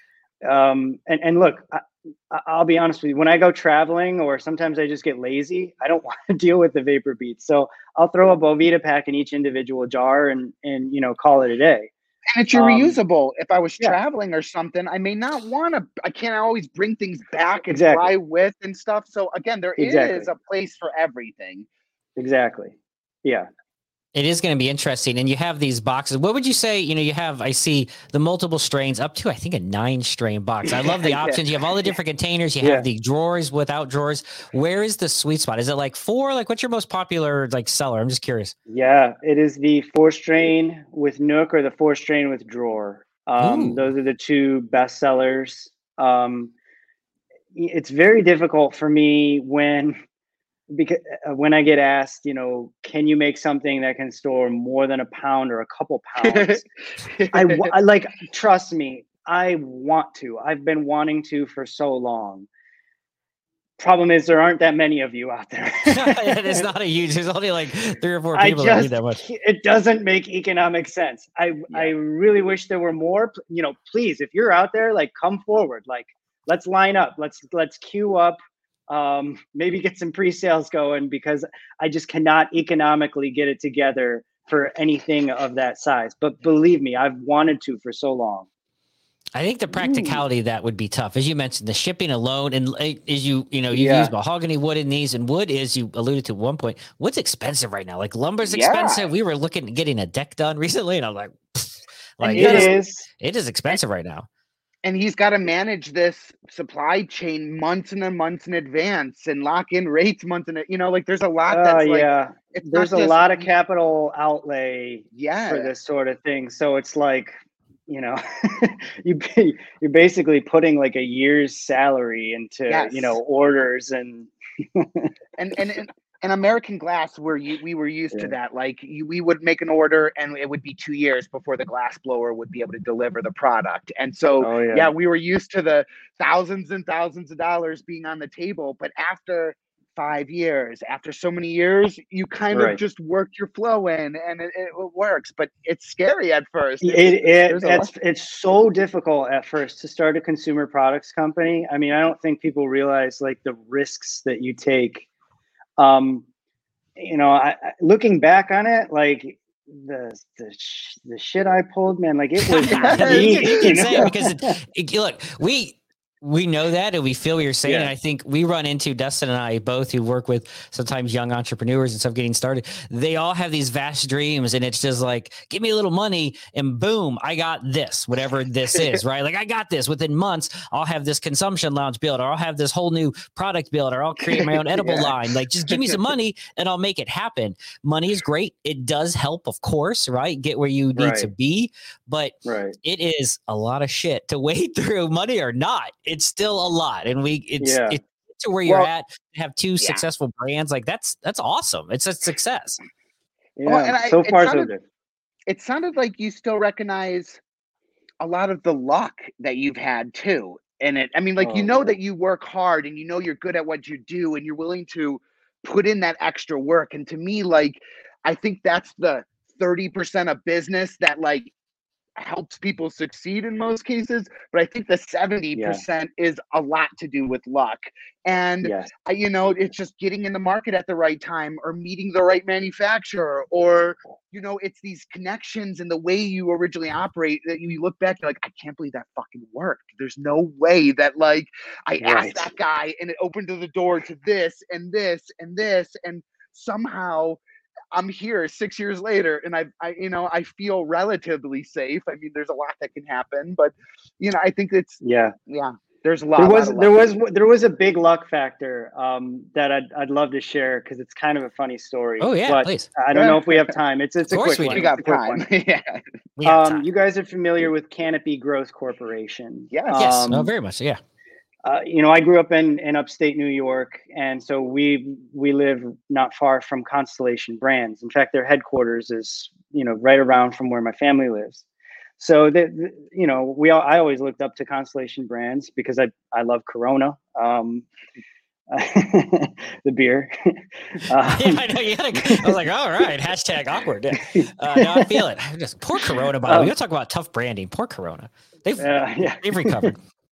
B: And look, I'll be honest with you. When I go traveling, or sometimes I just get lazy, I don't want to deal with the Vapor Beads. So I'll throw a Boveda pack in each individual jar and call it a day.
C: And it's reusable. If I was traveling or something, I may not want to. I can't always bring things back and fly with and stuff. So again, there is a place for everything.
B: Exactly. Yeah.
A: It is going to be interesting. And you have these boxes. What would you say, I see the multiple strains up to, I think, a 9-strain box. I love the options. You have all the different containers. You have the drawers without drawers. Where is the sweet spot? Is it like 4? Like, what's your most popular seller? I'm just curious.
B: Yeah, it is the 4-strain with Nook or the 4-strain with drawer. Those are the 2 best sellers. It's very difficult for me because when I get asked, can you make something that can store more than a pound or a couple pounds? I like, trust me, I want to. I've been wanting to for so long. Problem is, there aren't that many of you out there.
A: It's not a huge. There's only like 3 or 4 people that need that much.
B: It doesn't make economic sense. I really wish there were more. Please, if you're out there, like, come forward. Like, let's line up. Let's queue up. Maybe get some pre-sales going, because I just cannot economically get it together for anything of that size. But believe me, I've wanted to for so long.
A: I think the practicality of that would be tough. As you mentioned, the shipping alone, and as you use mahogany wood in these, and wood, as you alluded to at one point, wood's expensive right now. Like, lumber's expensive. We were looking at getting a deck done recently, and I'm like it is expensive right now.
C: And he's got to manage this supply chain months and months in advance, and lock in rates months in there's a lot that's
B: there's a lot of capital outlay for this sort of thing. So it's like, you're basically putting like a year's salary into orders and
C: And American Glass, we were used to that. Like we would make an order, and it would be 2 years before the glass blower would be able to deliver the product. And so, we were used to the thousands and thousands of dollars being on the table. But after 5 years, after so many years, you kind of just work your flow in, and it works. But it's scary at first.
B: It's so difficult at first to start a consumer products company. I mean, I don't think people realize like the risks that you take. Looking back on it, like the shit I pulled, man, like it was.
A: You can say it because look, we know that, and we feel what you're saying. And I think we run into Dustin and I both, who work with sometimes young entrepreneurs and stuff getting started. They all have these vast dreams, and it's just like, give me a little money and boom, I got this, whatever this is, right? Like I got this within months. I'll have this consumption lounge built, or I'll have this whole new product built, or I'll create my own edible line. Like just give me some money and I'll make it happen. Money is great. It does help, of course, right? Get where you need to be, but it is a lot of shit to wade through, money or not. It's still a lot, and it's to where you're at. Have two successful brands, like that's awesome. It's a success.
B: So good.
C: It sounded like you still recognize a lot of the luck that you've had too. And that you work hard, and you're good at what you do, and you're willing to put in that extra work. And to me, like, I think that's the 30% of business that like helps people succeed in most cases, but I think the 70% is a lot to do with luck. And it's just getting in the market at the right time, or meeting the right manufacturer, or it's these connections and the way you originally operate that you look back, you're like, I can't believe that fucking worked. There's no way that like I asked that guy and it opened the door to this and this and this, and somehow I'm here 6 years later, and I feel relatively safe. I mean, there's a lot that can happen, but I think it's there's a lot.
B: There was a big luck factor that I'd love to share, because it's kind of a funny story.
A: Oh yeah,
B: but
A: please.
B: I don't know if we have time. It's a quick one.
C: We got time.
B: You guys are familiar with Canopy Growth Corporation?
A: Yes. Very much. Yeah.
B: I grew up in upstate New York, and so we live not far from Constellation Brands. In fact, their headquarters is right around from where my family lives. So I always looked up to Constellation Brands because I love Corona, the beer.
A: I know you I was like, all right, hashtag awkward. No, I feel it. Just poor Corona. By the way, you talk about tough branding. Poor Corona. They've recovered.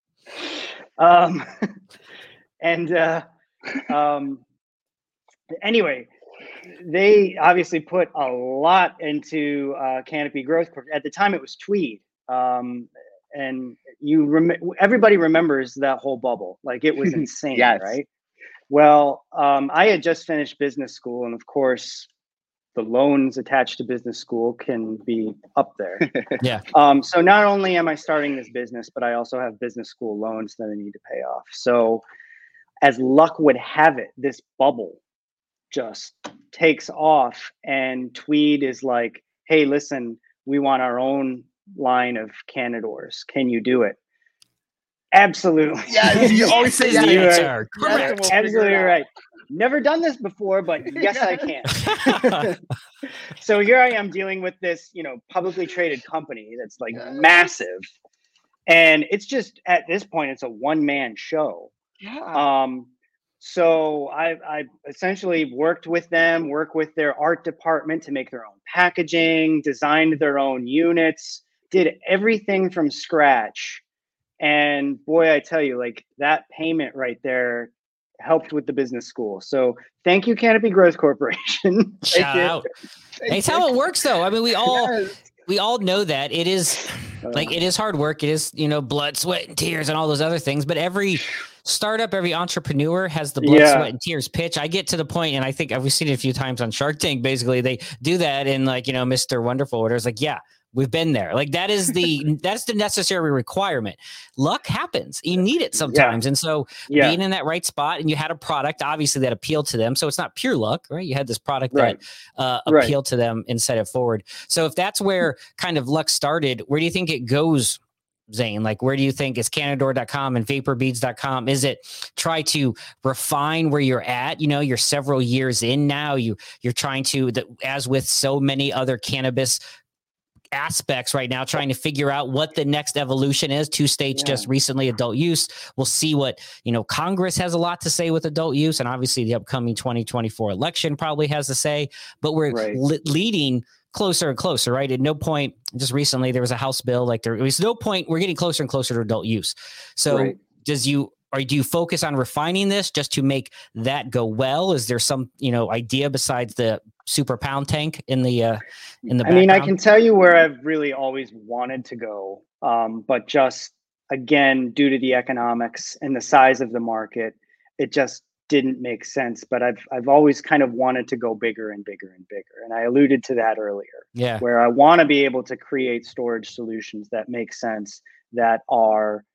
B: Anyway, they obviously put a lot into Canopy Growth. At the time, it was Tweed, and everybody remembers that whole bubble. Like it was insane, right? Well, I had just finished business school, and of course, the loans attached to business school can be up there. So not only am I starting this business, but I also have business school loans that I need to pay off. So as luck would have it, this bubble just takes off, and Tweed is like, hey, listen, we want our own line of Canadors. Can you do it? Absolutely.
C: Yeah, you always say
B: that. Correct. Absolutely right. Never done this before, but yes, I can. So here I am dealing with this, publicly traded company that's like massive. And it's just, at this point, it's a one-man show. So I essentially work with their art department to make their own packaging, designed their own units, did everything from scratch. And boy, I tell you, like that payment right there helped with the business school. So thank you, Canopy Growth Corporation.
A: Shout out. It's how it works, though. I mean, we all know that it is like, it is hard work. It is, blood, sweat, and tears and all those other things. But every startup, every entrepreneur has the blood, sweat, and tears pitch. I get to the point, and I think I've seen it a few times on Shark Tank. Basically, they do that in like, Mr. Wonderful, where it's like, we've been there. Like that's the necessary requirement. Luck happens. You need it sometimes. And so being in that right spot, and you had a product obviously that appealed to them. So it's not pure luck, right? You had this product that appealed to them and set it forward. So if that's where kind of luck started, where do you think it goes Zane? Like, where do you think is Cannador.com and VaporBeads.com? Is it try to refine where you're at? You know, you're several years in now. You're trying to, as with so many other cannabis aspects right now, trying to figure out what the next evolution is. 2 states just recently adult use. We'll see what, you know, Congress has a lot to say with adult use, and obviously the upcoming 2024 election probably has to say, but we're leading closer and closer, right? At no point, just recently there was a House bill, like there was no point, we're getting closer and closer to adult use. So do you focus on refining this just to make that go well? Is there some, you know, idea besides the super pound tank in the background?
B: I mean, I can tell you where I've really always wanted to go, but just again, due to the economics and the size of the market, it just didn't make sense. But I've always kind of wanted to go bigger and bigger and bigger, and I alluded to that earlier. Where I want to be able to create storage solutions that make sense, that are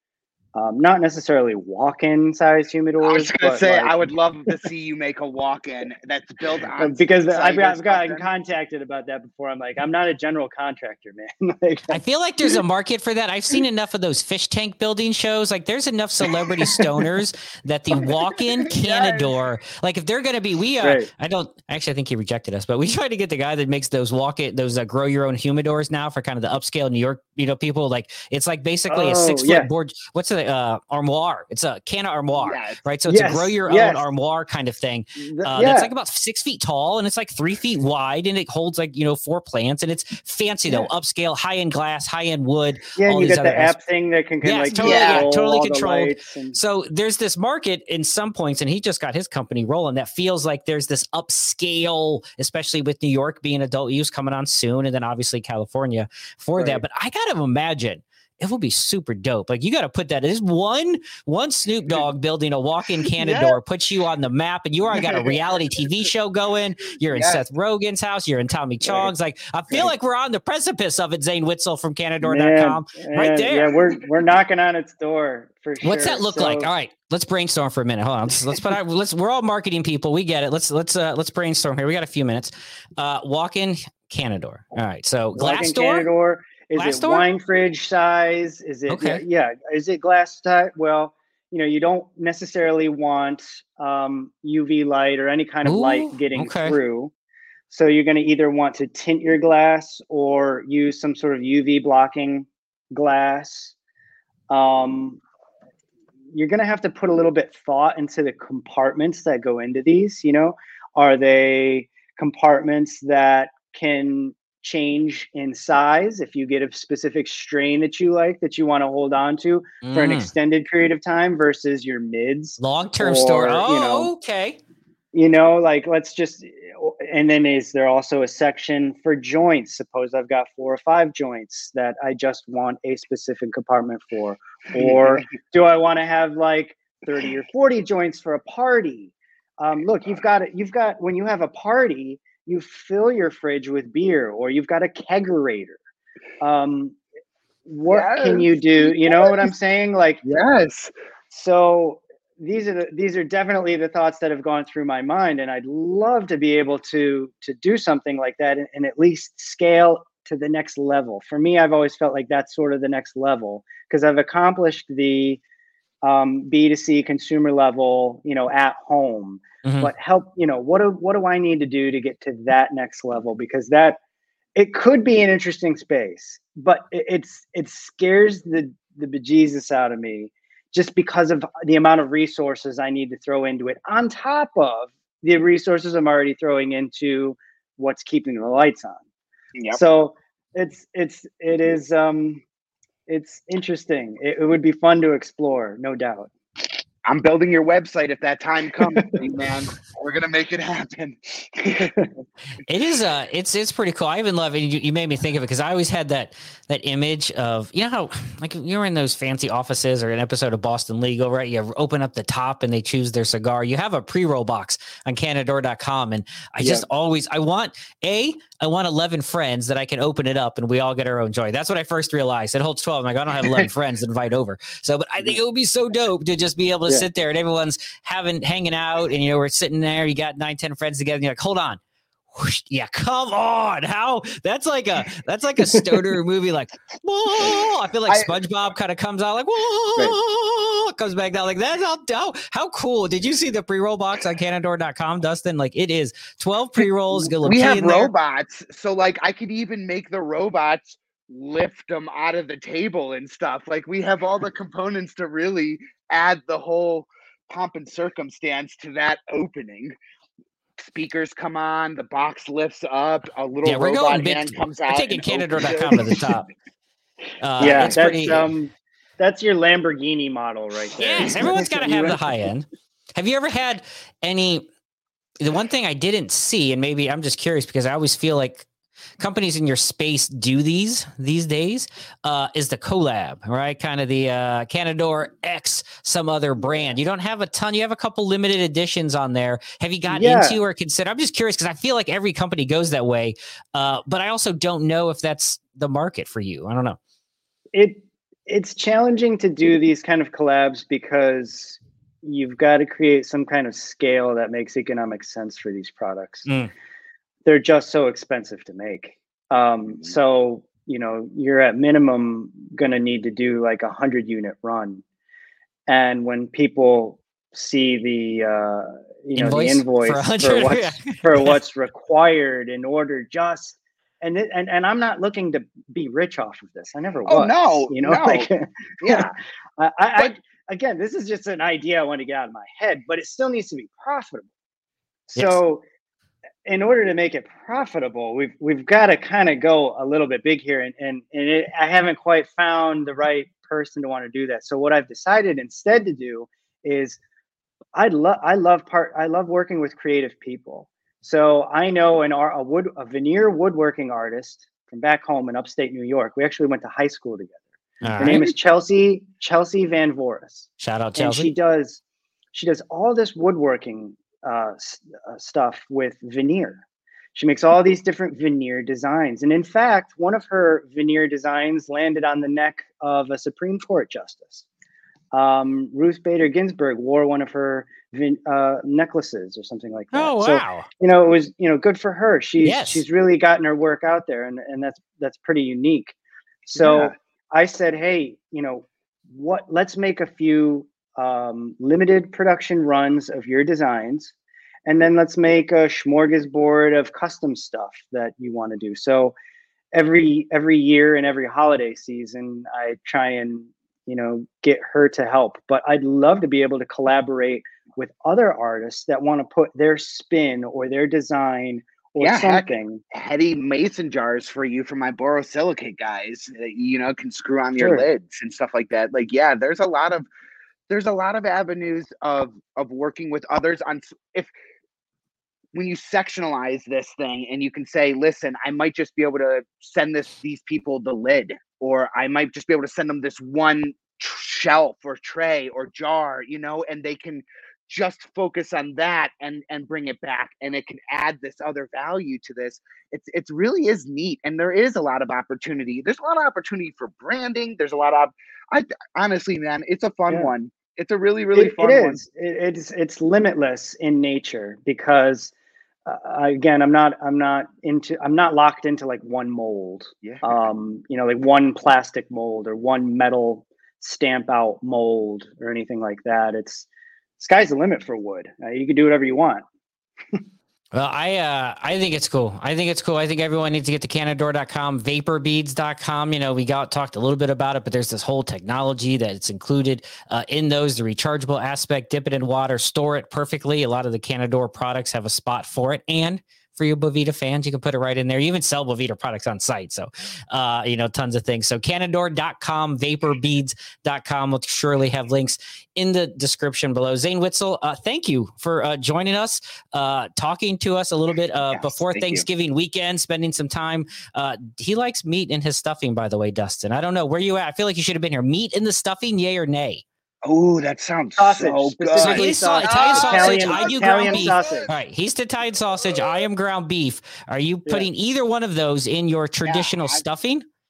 B: not necessarily walk-in size humidors.
C: I was going to say, I would love to see you make a walk-in that's built on.
B: Because I've gotten contacted about that before. I'm like, I'm not a general contractor, man. Like,
A: I feel like there's a market for that. I've seen enough of those fish tank building shows. Like, there's enough celebrity stoners that the walk-in Cannador, like if they're going to be, I think he rejected us, but we tried to get the guy that makes those grow your own humidors now for kind of the upscale New York, you know, people. Like, it's like basically a 6-foot board. What's the armoire? It's a Canna armoire, right? So it's a grow your own armoire kind of thing. That's like about 6 feet tall, and it's like 3 feet wide, and it holds like, you know, 4 plants, and it's fancy though, upscale, high end glass, high end wood.
B: Yeah, and you get the app thing that can
A: totally controlled. So there's this market in some points, and he just got his company rolling. That feels like there's this upscale, especially with New York being adult use coming on soon, and then obviously California for that. But I gotta imagine it will be super dope. Like, you got to put that. There's one Snoop Dogg building a walk-in Cannador puts you on the map, and you already got a reality TV show going. You're in Seth Rogen's house. You're in Tommy Chong's. Like, I feel like we're on the precipice of it. Zane Witzel from Cannador.com, right there.
B: Yeah, we're knocking on its door for sure.
A: What's that look like? All right, let's brainstorm for a minute. Hold on. We're all marketing people. We get it. Let's brainstorm here. We got a few minutes. Walk-in Cannador. All right. So glass door.
B: Cannador. Is it wine fridge size? Is it Is it glass type? Well, you know, you don't necessarily want UV light or any kind of light getting through. So you're going to either want to tint your glass or use some sort of UV blocking glass. You're going to have to put a little bit thought into the compartments that go into these. You know, are they compartments that can change in size if you get a specific strain that you like, that you want to hold on to for an extended period of time, versus your mids,
A: long-term store?
B: You know, like, let's just, and then is there also a section for joints? Suppose I've got 4 or 5 joints that I just want a specific compartment for, or do I want to have like 30 or 40 joints for a party? Look, you've got when you have a party, you fill your fridge with beer, or you've got a kegerator. What can you do? You know what I'm saying? Like, so these are definitely the thoughts that have gone through my mind, and I'd love to be able to do something like that and at least scale to the next level. For me, I've always felt like that's sort of the next level, because I've accomplished the B2C consumer level, you know, at home. But help, you know, what do I need to do to get to that next level? Because that, it could be an interesting space, but it scares the bejesus out of me, just because of the amount of resources I need to throw into it, on top of the resources I'm already throwing into what's keeping the lights on. So it's interesting. It would be fun to explore, no doubt.
C: I'm building your website if that time comes, man. We're gonna make it happen.
A: It is it's pretty cool. I even love it. You made me think of it, because I always had that image of, you know how, like, you're in those fancy offices or an episode of Boston Legal, right? You open up the top and they choose their cigar. You have a pre-roll box on Cannador.com, and I just always I want 11 friends that I can open it up and we all get our own joint. That's what I first realized. It holds 12. I'm like, I don't have 11 friends to invite over. So, but I think it would be so dope to just be able to sit there and everyone's hanging out, and, you know, we're sitting there, you got 9-10 friends together, and you're like, hold on, Yeah, come on. How that's like a stoner movie. Like, whoa! I feel like SpongeBob kind of comes out like, whoa, comes back down like that's how cool. Did you see the pre-roll box on Canador.com, Dustin? Like, it is 12 pre-rolls.
C: We have robots, so like I could even make the robots lift them out of the table and stuff. Like, we have all the components to really add the whole pomp and circumstance to that opening. Speakers come on, the box lifts up, a little robot hand comes out.
A: We're taking Canador.com to the top.
B: That's your Lamborghini model right there.
A: Yes, everyone's got to have the high end. Have you ever had the one thing I didn't see, and maybe I'm just curious because I always feel like companies in your space do these days, is the collab, right? Kind of the Canador X, some other brand. You don't have a ton. You have a couple limited editions on there. Have you gotten into or considered? I'm just curious because I feel like every company goes that way. But I also don't know if that's the market for you. I don't know.
B: It's challenging to do these kind of collabs because you've got to create some kind of scale that makes economic sense for these products. They're just so expensive to make. So, you're at minimum going to need to do like 100 unit run. And when people see the invoice for what's required in order and I'm not looking to be rich off of this. I never was.
C: Oh, no. Yeah.
B: Again, this is just an idea I want to get out of my head, but it still needs to be profitable. So in order to make it profitable, we've got to kind of go a little bit big here, I haven't quite found the right person to want to do that. So what I've decided instead to do is I love working with creative people. So I know a veneer woodworking artist from back home in upstate New York. We actually went to high school together. Her name is Chelsea Van Voris.
A: Shout out Chelsea.
B: And she does all this woodworking stuff with veneer. She makes all these different veneer designs. And in fact, one of her veneer designs landed on the neck of a Supreme Court justice. Ruth Bader Ginsburg wore one of her necklaces or something like that.
A: Oh, wow.
B: So, it was, good for her. She's really gotten her work out there, and that's pretty unique. So I said, hey, let's make a few limited production runs of your designs, and then let's make a smorgasbord of custom stuff that you want to do. So every year and every holiday season, I try and get her to help. But I'd love to be able to collaborate with other artists that want to put their spin or their design or something.
C: Heady mason jars for you from my borosilicate guys that can screw on your lids and stuff like that. Like, there's a lot of avenues of working with others on when you sectionalize this thing and you can say, listen, I might just be able to send these people the lid, or I might just be able to send them this one shelf or tray or jar, and they can just focus on that and bring it back, and it can add this other value to this. It really is neat, and there is a lot of opportunity. There's a lot of opportunity for branding. There's a lot of, honestly, man, it's a fun one. It's a really, really fun one.
B: It's limitless in nature because, again, I'm not locked into like one mold. Like one plastic mold or one metal stamp out mold or anything like that. Sky's the limit for wood. You can do whatever you want.
A: Well, I think it's cool. I think everyone needs to get to Canador.com, vaporbeads.com. We talked a little bit about it, but there's this whole technology that's included in those, the rechargeable aspect, dip it in water, store it perfectly. A lot of the Canador products have a spot for it. And for you Boveda fans, you can put it right in there. You even sell Boveda products on site. So, tons of things. So Canador.com, vaporbeads.com. We'll surely have links in the description below. Zane Witzel, thank you for joining us, talking to us a little bit before Thanksgiving weekend, spending some time. He likes meat in his stuffing, by the way, Dustin. I don't know where you at. I feel like you should have been here. Meat in the stuffing, yay or nay?
C: Oh, that sounds
B: sausage,
C: so good.
A: So he's Italian sausage. I do ground beef.
B: Sausage.
A: All right, he's Italian sausage. I am ground beef. Are you putting either one of those in your traditional stuffing?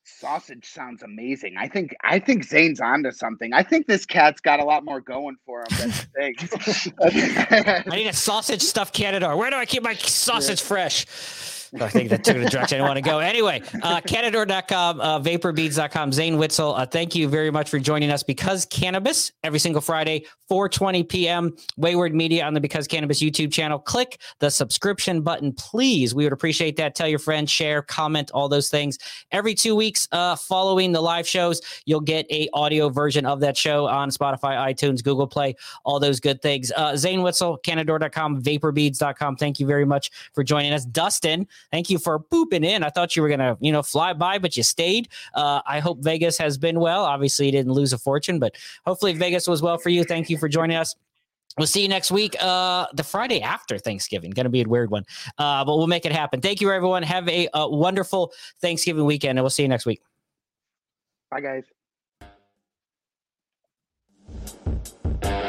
C: Sausage sounds amazing. I think Zane's onto something. I think this cat's got a lot more going for him than I think.
A: I need a sausage stuffed Canador. Where do I keep my sausage fresh? I think that took the direction I want to go. Anyway, Canador.com, vaporbeads.com. Zane Witzel, thank you very much for joining us. Because Cannabis, every single Friday, 4:20 p.m. Wayward Media on the Because Cannabis YouTube channel. Click the subscription button, please. We would appreciate that. Tell your friends, share, comment, all those things. Every 2 weeks following the live shows, you'll get a audio version of that show on Spotify, iTunes, Google Play, all those good things. Zane Witzel, Canador.com, vaporbeads.com. Thank you very much for joining us. Dustin, thank you for pooping in. I thought you were going to, fly by, but you stayed. I hope Vegas has been well. Obviously, you didn't lose a fortune, but hopefully Vegas was well for you. Thank you for joining us. We'll see you next week, the Friday after Thanksgiving. Going to be a weird one, but we'll make it happen. Thank you, everyone. Have a wonderful Thanksgiving weekend, and we'll see you next week.
C: Bye, guys.